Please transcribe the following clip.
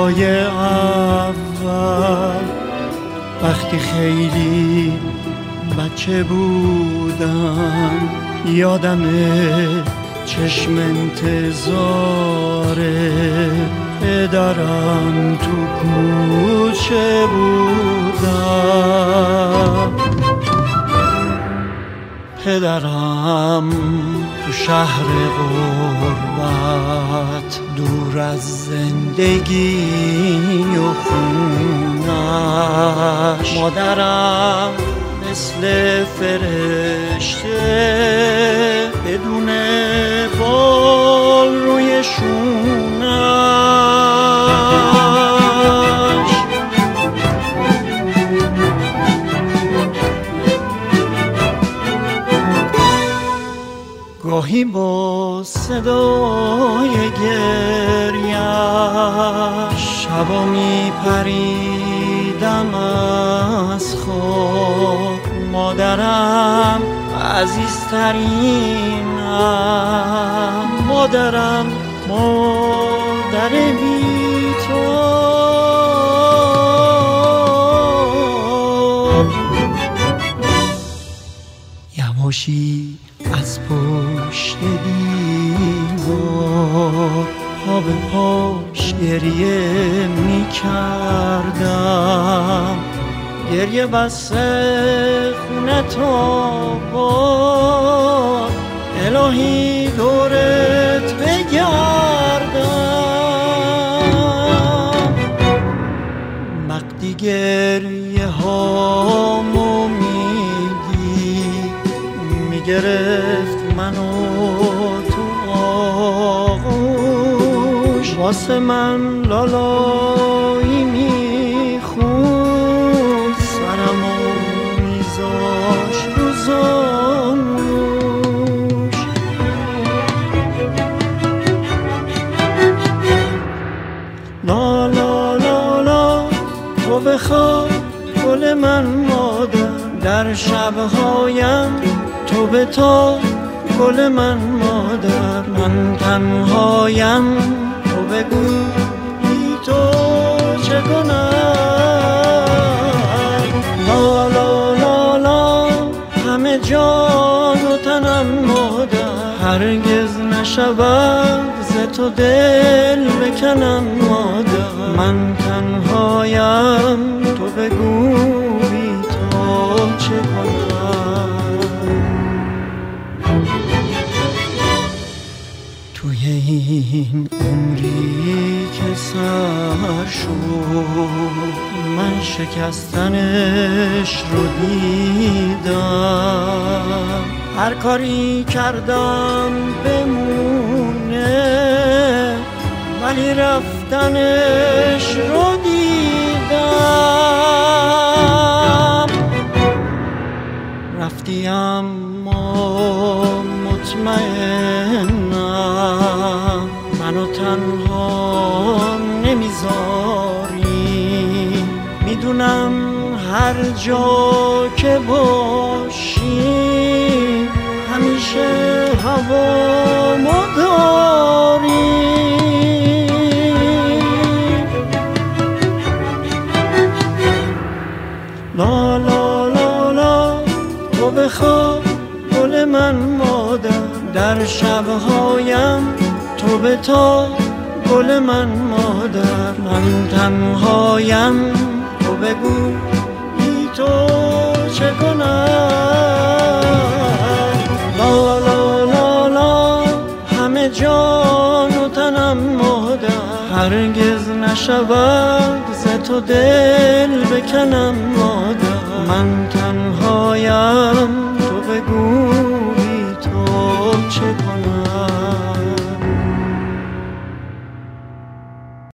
روزای اول وقتی خیلی بچه بودم، یادمه چشم انتظاره پدرم تو کوچه بودم. پدرم تو شهر غربت دور از زندگی و خونش، مادرم مثل فرشته بدون بال روی شونش. گاهی با صدای گریه‌اش شبا میپریدم از خواب. مادرم عزیزترینم، مادرم مادر بی‌تاب. یواشی از پشت دیوار پا به پاش گریه می کردم، گریه بسه خونه تا بار الهی دورت بگردم. وقتی گریه هامو گرفت منو تو آغوش، واسه من لالایی میخوند، سرمو میذاش رو زانوش. لا لا لا لا تو بخواب گل من مادر، در شبهایم تو به تا گل من مادر. من تنهایم تو بگو بی تو چه کنم. لا لا لا لا همه جان و تنم مادر، هرگز نشود ز تو دل بکنم مادر. من تنهایم تو بگو بی تو چه کنم. توی این عمری که سر شد، من شکستنش رو دیدم. هر کاری کردم بمونه، ولی رفتنش رو دیدم. رفتی اما مطمئنم منو تنها نمیذاری. میدونم هر جا که باشی همیشه هوامو داری. لا لا لا لا تو بخواب گل من مادر، در شبهایم تو به تا گل من مادر. من تنهایم تو بگو بی تو چه کنم. لا لا لا لا همه جان و تنم مادر، هرگز نشود ز تو دل بکنم مادر. من تنهایم